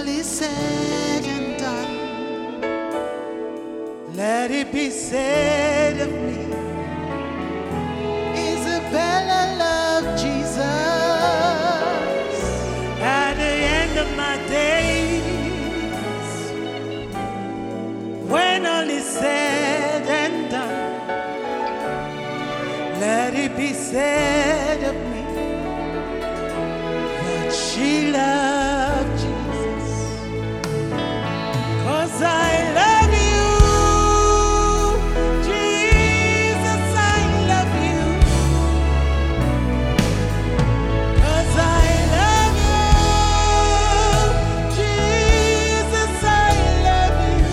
all is said and done, let it be said of me, Isabella loved Jesus. At the end of my days, when all is said and done, let it be said of me that she loved Jesus. 'Cause I love you, Jesus, I love you. 'Cause I love you, Jesus, I love you.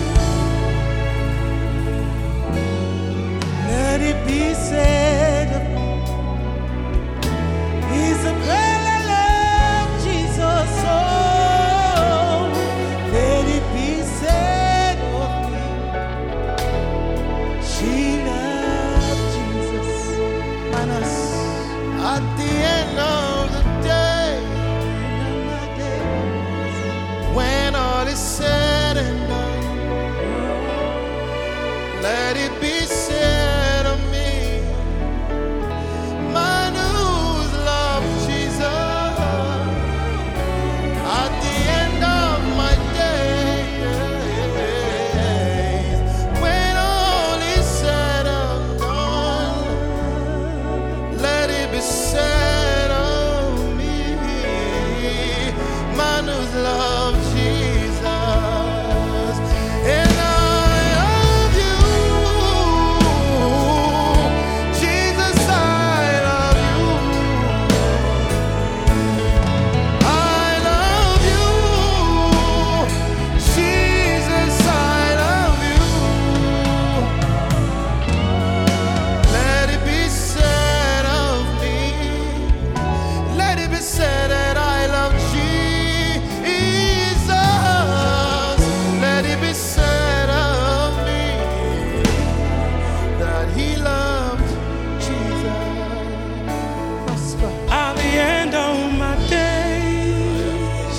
Let it be said of me, Isabella loved Jesus. Oh, let it be said of me, she loved Jesus. Manas. At the end of the day, when all is said and done, let it be said of me, man who's loved Jesus. At the end of my days, when all is said and done, let it be said of me, man who's loved Jesus. And I love you, Jesus, I love you. I love you, Jesus, I love you. Let it be said of me, let it be said that I love Jesus. Let it be said of me that he loved Jesus. At the end of my days,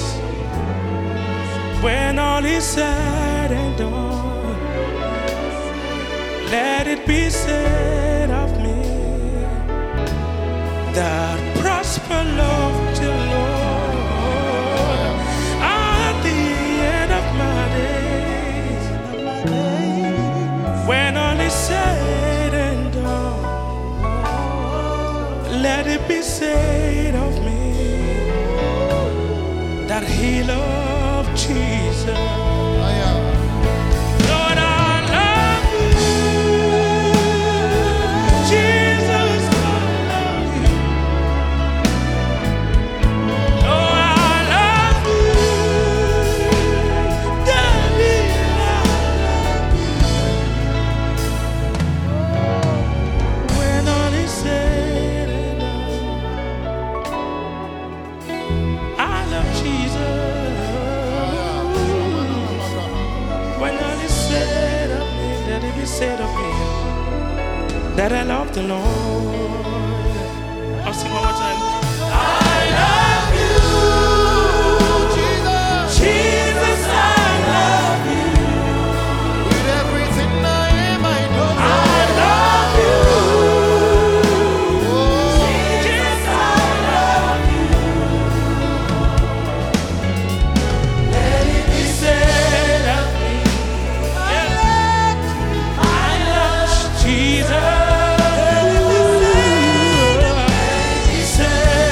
when all is said and done, let it be said of me that prosper love to Lord. At the end of my days, when all is said and done, let it be said of me that he loved Jesus. Lord, I love you. Jesus, I love you. Lord, I love you. Daddy, I love you. When all is said and done, I love Jesus. When all is said of me, let it be said of me that I love the Lord. I'll sing one more time. I love you, Jesus, I love you. With everything I am, I know I love you, oh, Jesus, I love you. Let it be said of me, I love Jesus. Let it be said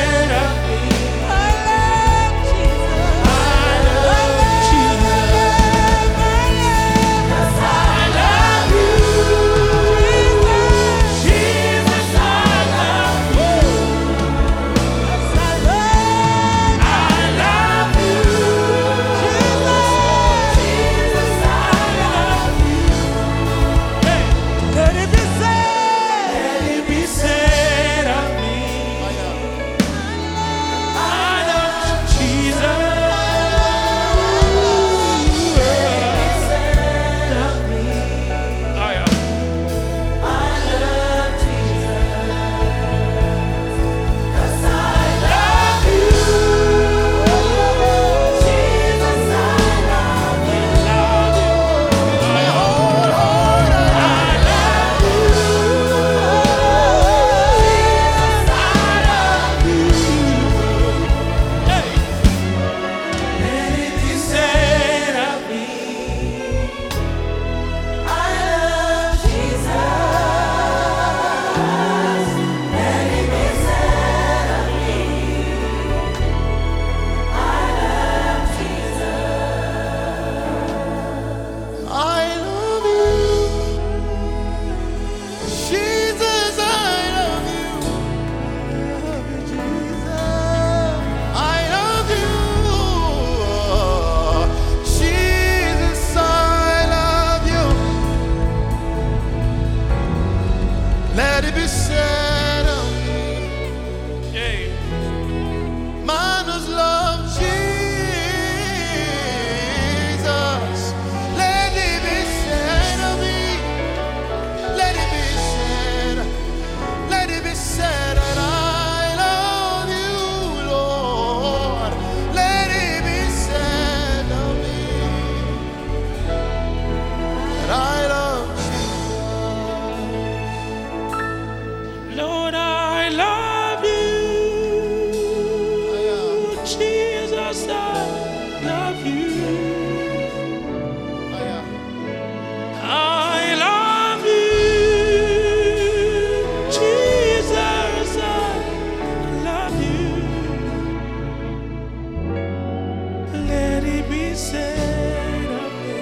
said of me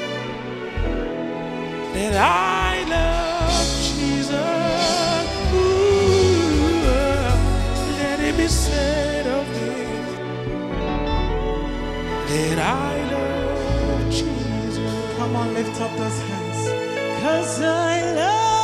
that I love Jesus. Ooh, let it be said of me that I love Jesus. Come on, lift up those hands. 'Cause I love